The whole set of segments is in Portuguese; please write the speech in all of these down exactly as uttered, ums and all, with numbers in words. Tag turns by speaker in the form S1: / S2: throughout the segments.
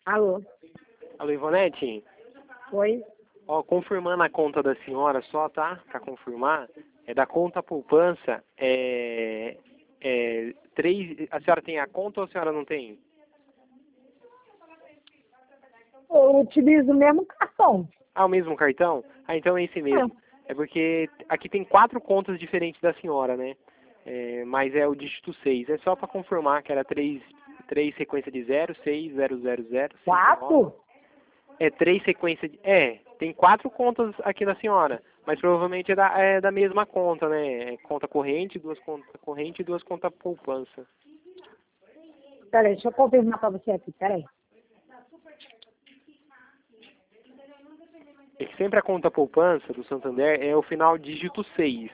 S1: Alô?
S2: Alô, Ivonete?
S1: Oi?
S2: Ó, confirmando a conta da senhora só, tá? Pra confirmar, é da conta poupança, é... é três... A senhora tem a conta ou a senhora não tem?
S1: Eu utilizo o mesmo cartão.
S2: Ah, o mesmo cartão? Ah, então é esse mesmo. É porque aqui tem quatro contas diferentes da senhora, né? É, mas é o dígito seis. É só pra confirmar que era três, três sequência de zero, seis, zero, zero, zero, cinco, nove.
S1: Quatro?
S2: É três sequência de... É, tem quatro contas aqui da senhora. Mas provavelmente é da, é da mesma conta, né? É conta corrente, duas contas corrente e duas contas poupança.
S1: Peraí, deixa eu confirmar pra você aqui, peraí.
S2: É que sempre a conta poupança do Santander é o final dígito seis.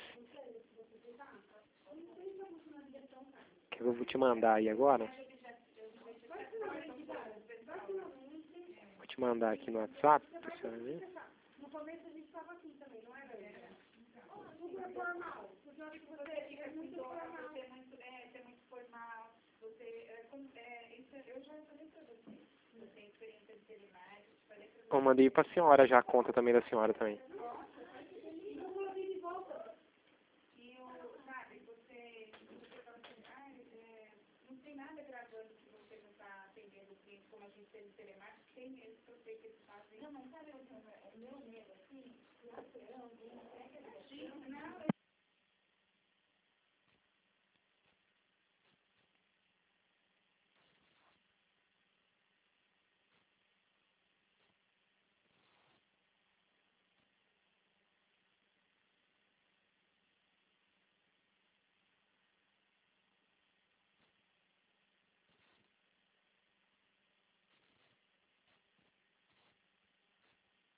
S2: Que eu vou te mandar aí agora. Vou te mandar aqui no WhatsApp, pra senhora ver. Eu mandei pra senhora já a conta também da senhora também.